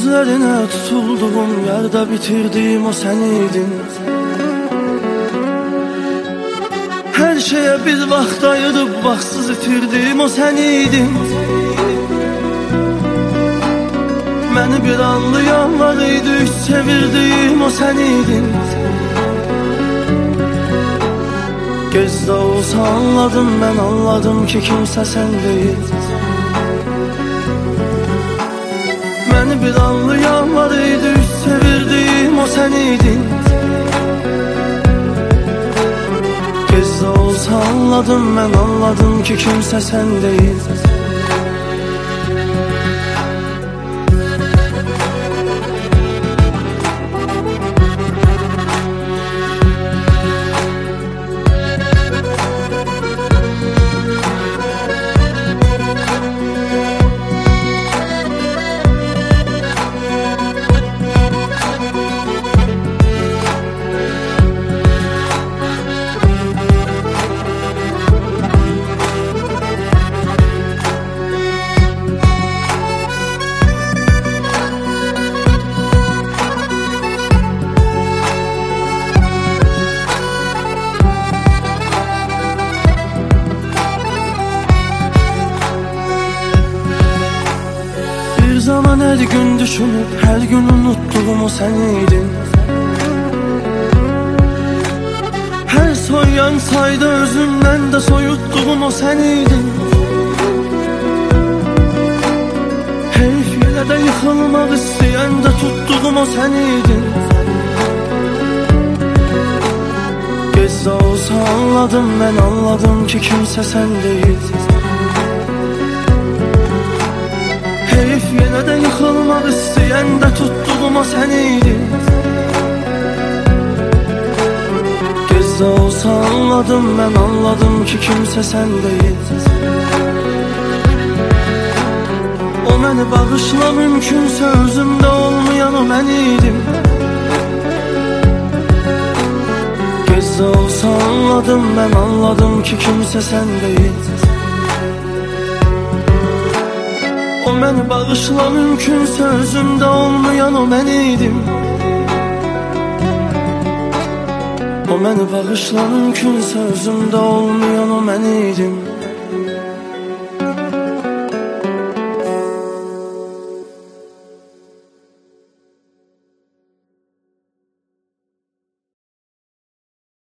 Gözlerine tutulduğum yerde bitirdiğim o seniydin. Her şeye bir vaxt ayırıb vaxtsız itirdiğim o seniydin. Məni bir anlayan var idi, üç çevirdiğim o seniydin. Gözdə olsa anladım, mən anladım ki kimsə sən deyil. Məni bir anlayan var idi, üç çevirdiğim o seniydin. Gözdə olsa anladım, mən anladım ki kimsə sən deyil. Bir zaman her gün düşünüp her gün unuttuğum o seniydin. Her soyan sayda özümden de soyuttuğum o seniydin. Heyf yine de yıkılmak isteyen de tuttuğum o seniydin. Gözdə olsa anladım, ben anladım ki kimse sen değil. Heyf yenə də yıkılmaq istəyən də tutduğum o seniydin. Gözdə olsa anladım, mən anladım ki kimsə sən deyil. O məni bağışla, mümkünsə özümdə olmayan o mən idim. Gözdə olsa anladım, mən anladım ki kimsə sən deyil. O məni bağışla, mümkünsə özümdə olmayan o mən idim. O məni bağışla, mümkünsə özümdə olmayan o mən idim.